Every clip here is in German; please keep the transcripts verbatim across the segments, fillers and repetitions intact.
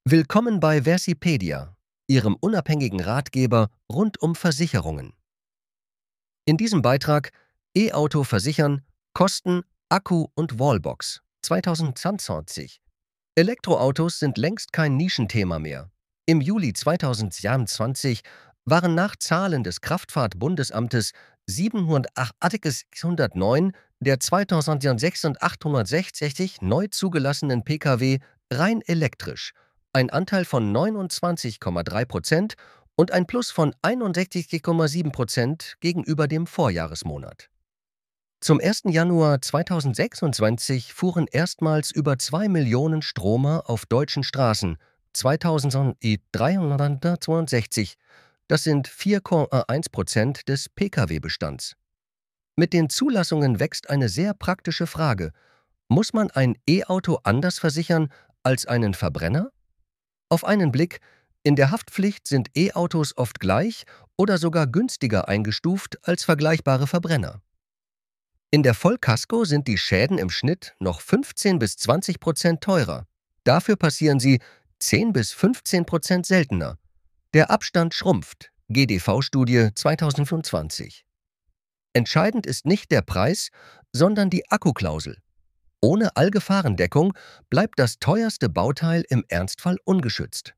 Willkommen bei Versipedia, Ihrem unabhängigen Ratgeber rund um Versicherungen. In diesem Beitrag E-Auto versichern, Kosten, Akku und Wallbox zweitausendzweiundzwanzig. Elektroautos sind längst kein Nischenthema mehr. Im Juli zweitausendzweiundzwanzig waren nach Zahlen des Kraftfahrt-Bundesamtes siebenhundertsechshundertneun der zweitausendsechshundertachtundsechzig neu zugelassenen Pkw rein elektrisch, ein Anteil von neunundzwanzig Komma drei Prozent und ein Plus von einundsechzig Komma sieben Prozent gegenüber dem Vorjahresmonat. Zum ersten Januar zweitausendsechsundzwanzig fuhren erstmals über zwei Millionen Stromer auf deutschen Straßen, zweitausenddreihundertzweiundsechzig. Das sind vier Komma eins Prozent des Pkw-Bestands. Mit den Zulassungen wächst eine sehr praktische Frage: Muss man ein E-Auto anders versichern als einen Verbrenner? Auf einen Blick: In der Haftpflicht sind E-Autos oft gleich oder sogar günstiger eingestuft als vergleichbare Verbrenner. In der Vollkasko sind die Schäden im Schnitt noch fünfzehn bis zwanzig Prozent teurer. Dafür passieren sie zehn bis fünfzehn Prozent seltener. Der Abstand schrumpft. G D V-Studie zweitausendfünfundzwanzig. Entscheidend ist nicht der Preis, sondern die Akkuklausel. Ohne Allgefahrendeckung bleibt das teuerste Bauteil im Ernstfall ungeschützt.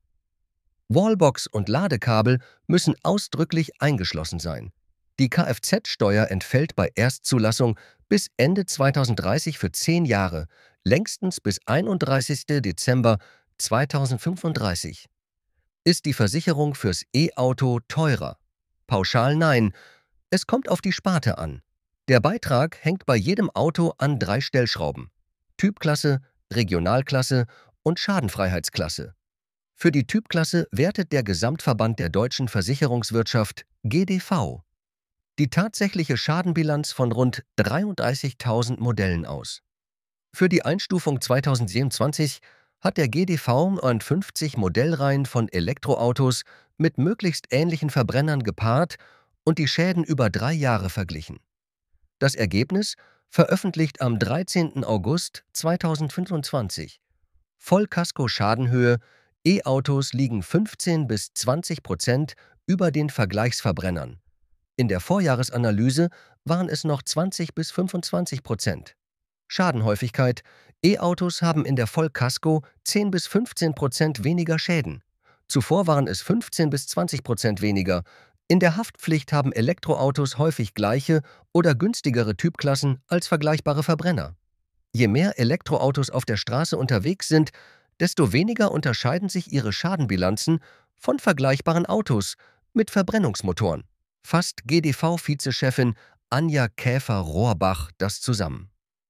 Wallbox und Ladekabel müssen ausdrücklich eingeschlossen sein. Die Kfz-Steuer entfällt bei Erstzulassung bis Ende zweitausenddreißig für zehn Jahre, längstens bis einunddreißigsten Dezember zweitausendfünfunddreißig. Ist die Versicherung fürs E-Auto teurer? Pauschal nein. Es kommt auf die Sparte an. Der Beitrag hängt bei jedem Auto an drei Stellschrauben: Typklasse, Regionalklasse und Schadenfreiheitsklasse. Für die Typklasse wertet der Gesamtverband der deutschen Versicherungswirtschaft G D V die tatsächliche Schadenbilanz von rund dreiunddreißigtausend Modellen aus. Für die Einstufung zweitausendsiebenundzwanzig hat der G D V neunundfünfzig Modellreihen von Elektroautos mit möglichst ähnlichen Verbrennern gepaart und die Schäden über drei Jahre verglichen. Das Ergebnis veröffentlicht am dreizehnten August zweitausendfünfundzwanzig. Vollkasko-Schadenhöhe: E-Autos liegen fünfzehn bis zwanzig Prozent über den Vergleichsverbrennern. In der Vorjahresanalyse waren es noch zwanzig bis fünfundzwanzig Prozent. Schadenhäufigkeit: E-Autos haben in der Vollkasko zehn bis fünfzehn Prozent weniger Schäden. Zuvor waren es fünfzehn bis zwanzig Prozent weniger. In der Haftpflicht haben Elektroautos häufig gleiche oder günstigere Typklassen als vergleichbare Verbrenner. Je mehr Elektroautos auf der Straße unterwegs sind, desto weniger unterscheiden sich ihre Schadenbilanzen von vergleichbaren Autos mit Verbrennungsmotoren. Fasst G D V-Vizechefin Anja Käfer-Rohrbach das zusammen.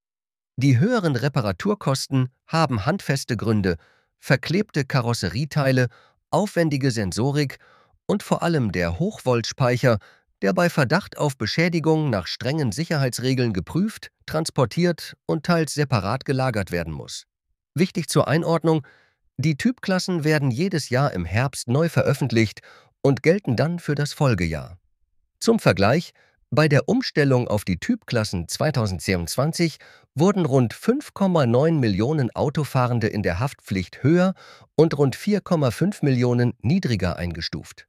Die höheren Reparaturkosten haben handfeste Gründe: verklebte Karosserieteile, aufwendige Sensorik und vor allem der Hochvoltspeicher, der bei Verdacht auf Beschädigung nach strengen Sicherheitsregeln geprüft, transportiert und teils separat gelagert werden muss. Wichtig zur Einordnung: Die Typklassen werden jedes Jahr im Herbst neu veröffentlicht und gelten dann für das Folgejahr. Zum Vergleich: Bei der Umstellung auf die Typklassen zweitausendzweiundzwanzig wurden rund fünf Komma neun Millionen Autofahrende in der Haftpflicht höher und rund vier Komma fünf Millionen niedriger eingestuft.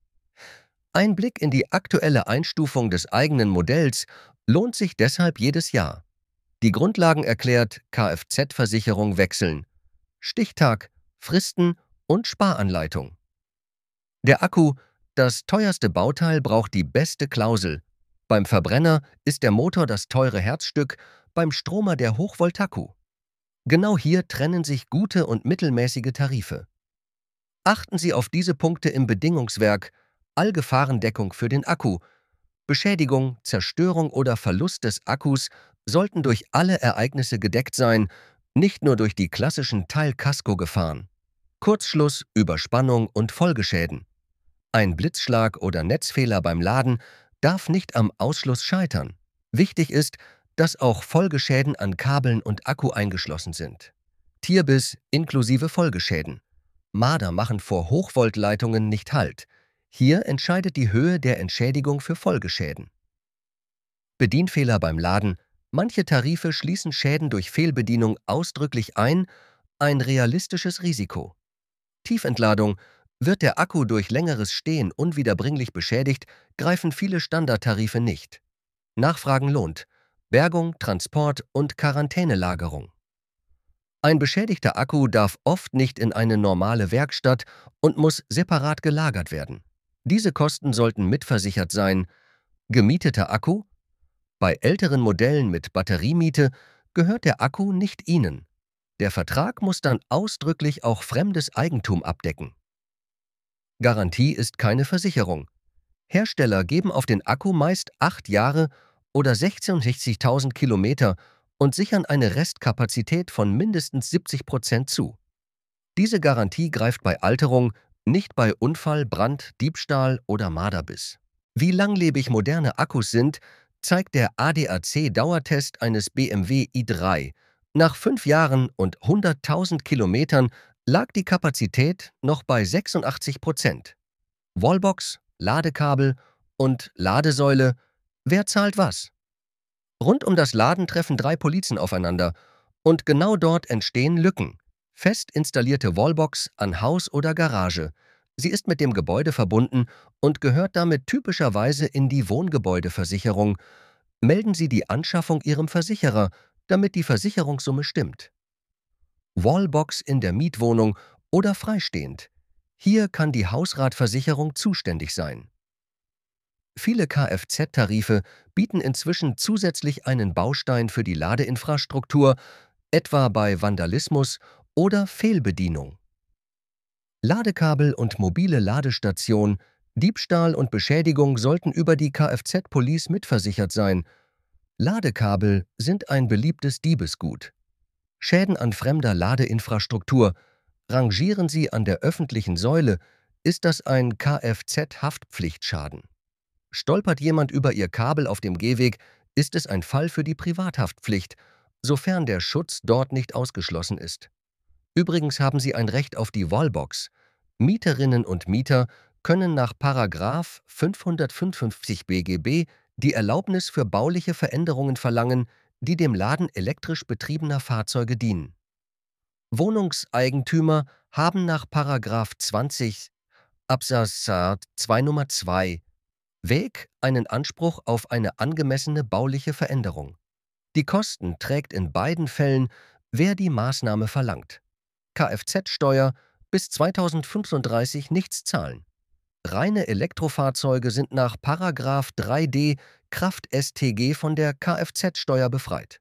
Ein Blick in die aktuelle Einstufung des eigenen Modells lohnt sich deshalb jedes Jahr. Die Grundlagen erklärt: Kfz-Versicherung wechseln, Stichtag, Fristen und Sparanleitung. Der Akku: Das teuerste Bauteil braucht die beste Klausel. Beim Verbrenner ist der Motor das teure Herzstück, beim Stromer der Hochvoltakku. Genau hier trennen sich gute und mittelmäßige Tarife. Achten Sie auf diese Punkte im Bedingungswerk: Allgefahrendeckung für den Akku. Beschädigung, Zerstörung oder Verlust des Akkus sollten durch alle Ereignisse gedeckt sein, nicht nur durch die klassischen Teil-Kasko-Gefahren. Kurzschluss, Überspannung und Folgeschäden. Ein Blitzschlag oder Netzfehler beim Laden darf nicht am Ausschluss scheitern. Wichtig ist, dass auch Folgeschäden an Kabeln und Akku eingeschlossen sind. Tierbiss inklusive Folgeschäden. Marder machen vor Hochvoltleitungen nicht Halt. Hier entscheidet die Höhe der Entschädigung für Folgeschäden. Bedienfehler beim Laden: Manche Tarife schließen Schäden durch Fehlbedienung ausdrücklich ein, ein realistisches Risiko. Tiefentladung. Wird der Akku durch längeres Stehen unwiederbringlich beschädigt, greifen viele Standardtarife nicht. Nachfragen lohnt. Bergung, Transport und Quarantänelagerung. Ein beschädigter Akku darf oft nicht in eine normale Werkstatt und muss separat gelagert werden. Diese Kosten sollten mitversichert sein. Gemieteter Akku? Bei älteren Modellen mit Batteriemiete gehört der Akku nicht Ihnen. Der Vertrag muss dann ausdrücklich auch fremdes Eigentum abdecken. Garantie ist keine Versicherung. Hersteller geben auf den Akku meist acht Jahre oder sechsundsechzigtausend Kilometer und sichern eine Restkapazität von mindestens siebzig Prozent zu. Diese Garantie greift bei Alterung, nicht bei Unfall, Brand, Diebstahl oder Marderbiss. Wie langlebig moderne Akkus sind, zeigt der A D A C-Dauertest eines B M W i drei. Nach fünf Jahren und hunderttausend Kilometern lag die Kapazität noch bei sechsundachtzig Prozent. Wallbox, Ladekabel und Ladesäule, wer zahlt was? Rund um das Laden treffen drei Polizen aufeinander und genau dort entstehen Lücken. Fest installierte Wallbox an Haus oder Garage. Sie ist mit dem Gebäude verbunden und gehört damit typischerweise in die Wohngebäudeversicherung. Melden Sie die Anschaffung Ihrem Versicherer, damit die Versicherungssumme stimmt. Wallbox in der Mietwohnung oder freistehend. Hier kann die Hausratversicherung zuständig sein. Viele Kfz-Tarife bieten inzwischen zusätzlich einen Baustein für die Ladeinfrastruktur, etwa bei Vandalismus oder Fehlbedienung. Ladekabel und mobile Ladestation, Diebstahl und Beschädigung sollten über die Kfz-Police mitversichert sein. Ladekabel sind ein beliebtes Diebesgut. Schäden an fremder Ladeinfrastruktur. Rangieren Sie an der öffentlichen Säule, ist das ein Kfz-Haftpflichtschaden. Stolpert jemand über Ihr Kabel auf dem Gehweg, ist es ein Fall für die Privathaftpflicht, sofern der Schutz dort nicht ausgeschlossen ist. Übrigens haben Sie ein Recht auf die Wallbox. Mieterinnen und Mieter können nach Paragraph fünfhundertfünfundfünfzig B G B die Erlaubnis für bauliche Veränderungen verlangen, die dem Laden elektrisch betriebener Fahrzeuge dienen. Wohnungseigentümer haben nach Paragraph zwanzig Absatz zwei Nummer zwei Weg einen Anspruch auf eine angemessene bauliche Veränderung. Die Kosten trägt in beiden Fällen, wer die Maßnahme verlangt. Kfz-Steuer bis zweitausendfünfunddreißig nichts zahlen. Reine Elektrofahrzeuge sind nach Paragraph drei d Kraft-S T G von der Kfz-Steuer befreit.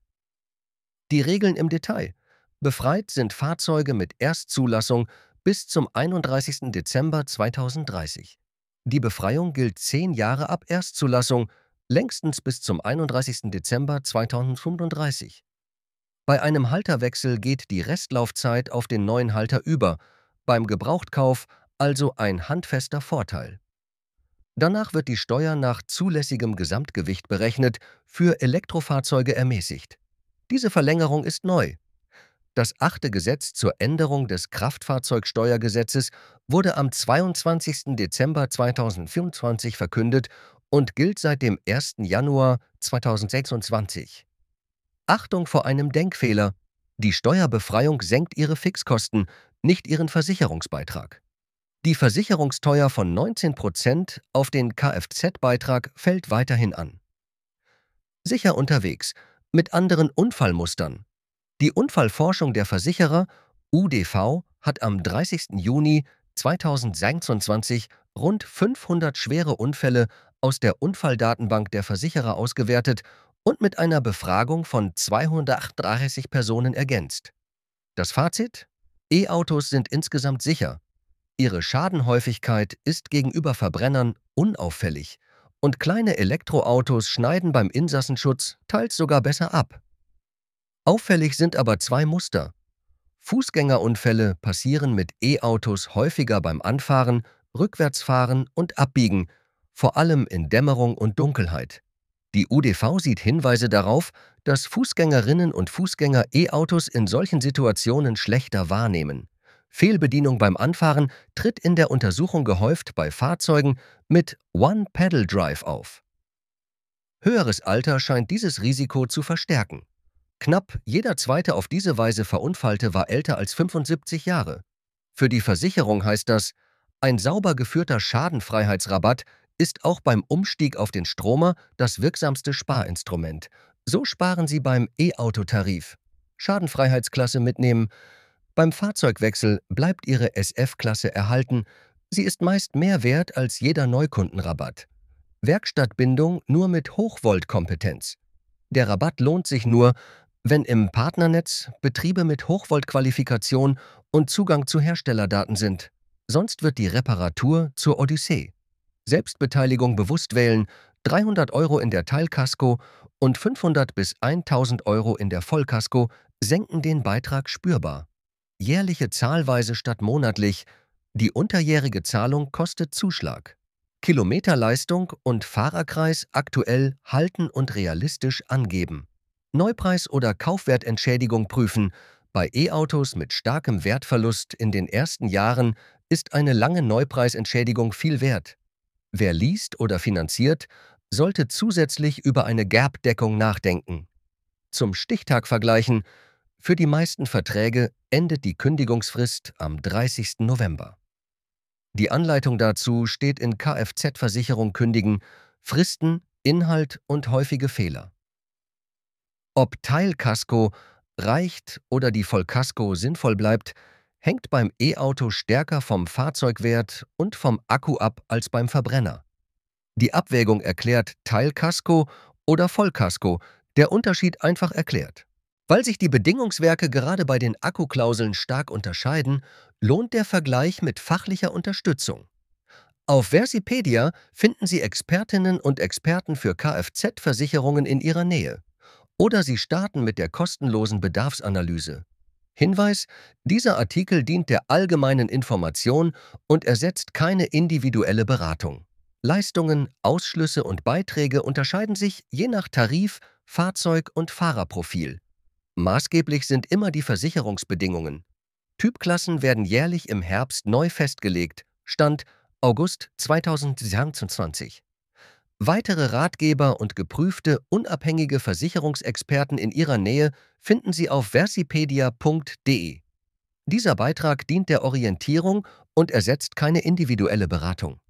Die Regeln im Detail. Befreit sind Fahrzeuge mit Erstzulassung bis zum einunddreißigsten Dezember zweitausenddreißig. Die Befreiung gilt zehn Jahre ab Erstzulassung, längstens bis zum einunddreißigsten Dezember zweitausendfünfunddreißig. Bei einem Halterwechsel geht die Restlaufzeit auf den neuen Halter über, beim Gebrauchtkauf also ein handfester Vorteil. Danach wird die Steuer nach zulässigem Gesamtgewicht berechnet, für Elektrofahrzeuge ermäßigt. Diese Verlängerung ist neu. Das achte Gesetz zur Änderung des Kraftfahrzeugsteuergesetzes wurde am zweiundzwanzigsten Dezember zweitausendvierundzwanzig verkündet und gilt seit dem ersten Januar zweitausendsechsundzwanzig. Achtung vor einem Denkfehler: Die Steuerbefreiung senkt Ihre Fixkosten, nicht Ihren Versicherungsbeitrag. Die Versicherungsteuer von neunzehn Prozent auf den Kfz-Beitrag fällt weiterhin an. Sicher unterwegs, mit anderen Unfallmustern. Die Unfallforschung der Versicherer U D V hat am dreißigsten Juni zweitausendsechsundzwanzig rund fünfhundert schwere Unfälle aus der Unfalldatenbank der Versicherer ausgewertet und mit einer Befragung von zweihundertachtunddreißig Personen ergänzt. Das Fazit? E-Autos sind insgesamt sicher. Ihre Schadenhäufigkeit ist gegenüber Verbrennern unauffällig und kleine Elektroautos schneiden beim Insassenschutz teils sogar besser ab. Auffällig sind aber zwei Muster. Fußgängerunfälle passieren mit E-Autos häufiger beim Anfahren, Rückwärtsfahren und Abbiegen, vor allem in Dämmerung und Dunkelheit. Die U D V sieht Hinweise darauf, dass Fußgängerinnen und Fußgänger E-Autos in solchen Situationen schlechter wahrnehmen. Fehlbedienung beim Anfahren tritt in der Untersuchung gehäuft bei Fahrzeugen mit One-Pedal-Drive auf. Höheres Alter scheint dieses Risiko zu verstärken. Knapp jeder zweite auf diese Weise Verunfallte war älter als fünfundsiebzig Jahre. Für die Versicherung heißt das, ein sauber geführter Schadenfreiheitsrabatt ist auch beim Umstieg auf den Stromer das wirksamste Sparinstrument. So sparen Sie beim E-Auto-Tarif. Schadenfreiheitsklasse mitnehmen. Beim Fahrzeugwechsel bleibt Ihre S F-Klasse erhalten. Sie ist meist mehr wert als jeder Neukundenrabatt. Werkstattbindung nur mit Hochvoltkompetenz. Der Rabatt lohnt sich nur, wenn im Partnernetz Betriebe mit Hochvoltqualifikation und Zugang zu Herstellerdaten sind. Sonst wird die Reparatur zur Odyssee. Selbstbeteiligung bewusst wählen, dreihundert Euro in der Teilkasko und fünfhundert bis tausend Euro in der Vollkasko senken den Beitrag spürbar. Jährliche Zahlweise statt monatlich. Die unterjährige Zahlung kostet Zuschlag. Kilometerleistung und Fahrerkreis aktuell halten und realistisch angeben. Neupreis oder Kaufwertentschädigung prüfen. Bei E-Autos mit starkem Wertverlust in den ersten Jahren ist eine lange Neupreisentschädigung viel wert. Wer liest oder finanziert, sollte zusätzlich über eine Gap-Deckung nachdenken. Zum Stichtag vergleichen: Für die meisten Verträge endet die Kündigungsfrist am dreißigsten November. Die Anleitung dazu steht in Kfz-Versicherung kündigen, Fristen, Inhalt und häufige Fehler. Ob Teilkasko reicht oder die Vollkasko sinnvoll bleibt, hängt beim E-Auto stärker vom Fahrzeugwert und vom Akku ab als beim Verbrenner. Die Abwägung erklärt Teilkasko oder Vollkasko, der Unterschied einfach erklärt. Weil sich die Bedingungswerke gerade bei den Akkuklauseln stark unterscheiden, lohnt der Vergleich mit fachlicher Unterstützung. Auf Versipedia finden Sie Expertinnen und Experten für Kfz-Versicherungen in Ihrer Nähe. Oder Sie starten mit der kostenlosen Bedarfsanalyse. Hinweis: Dieser Artikel dient der allgemeinen Information und ersetzt keine individuelle Beratung. Leistungen, Ausschlüsse und Beiträge unterscheiden sich je nach Tarif, Fahrzeug und Fahrerprofil. Maßgeblich sind immer die Versicherungsbedingungen. Typklassen werden jährlich im Herbst neu festgelegt. Stand August zweitausendzweiundzwanzig. Weitere Ratgeber und geprüfte, unabhängige Versicherungsexperten in Ihrer Nähe finden Sie auf versipedia punkt de. Dieser Beitrag dient der Orientierung und ersetzt keine individuelle Beratung.